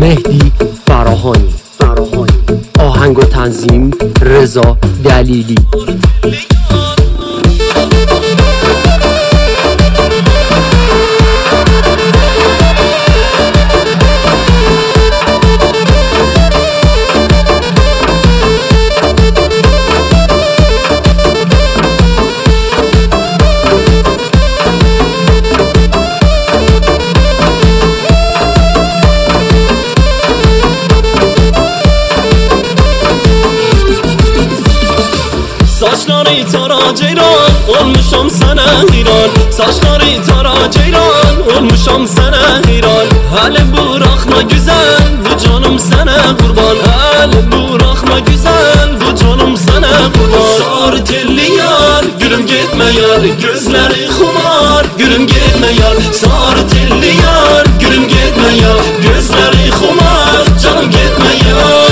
مهدی فراهانی. آهنگ و تنظیم رضا دلیلی. Saçları tara ceyran, olmuşam sana hayran. Saçları tara ceyran, olmuşam sana hayran. Hele bırakma güzel, bu canım sana kurban. Hele bırakma güzel, bu canım sana kurban. Sarı telli yar, gülüm gitme yar. Gözleri kumar, gülüm gitme yar. Sarı telli yar, gülüm gitme yar. Gözleri kumar, canım gitme yar.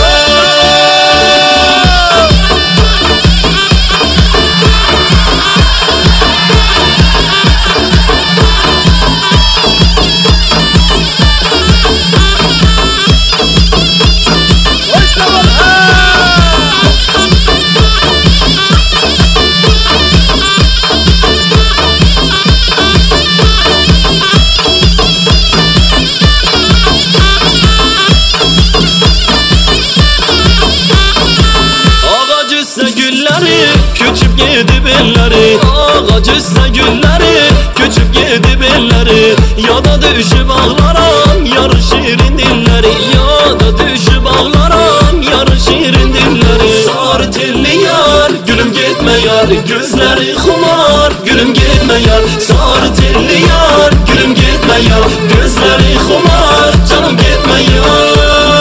Küçüp yedi belleri, ağacısa gülleri, küçüp yedi belleri. Ya da düşüp ağlaram, yarı şirin dilleri. Ya da düşüp ağlaram, yarı şirin dilleri. Sarı telli yar, gülüm gitme yar. Gözleri kumar, gülüm gitme yar. Sarı telli yar, gülüm gitme yar. Gözleri kumar, canım gitme yar.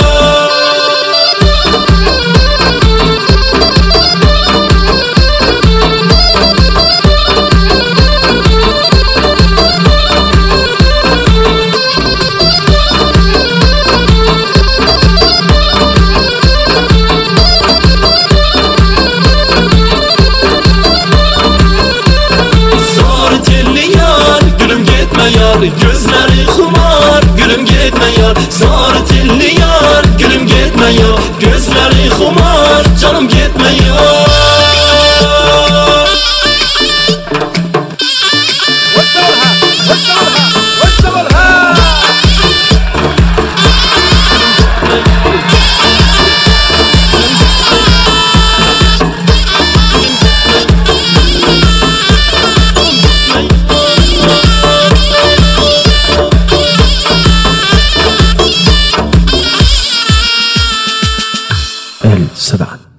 Gözleri kumar, gülüm gitme yar. Sarı telli yar, gülüm gitme yar. Gözleri kumar, canım gitme yar. السبعة.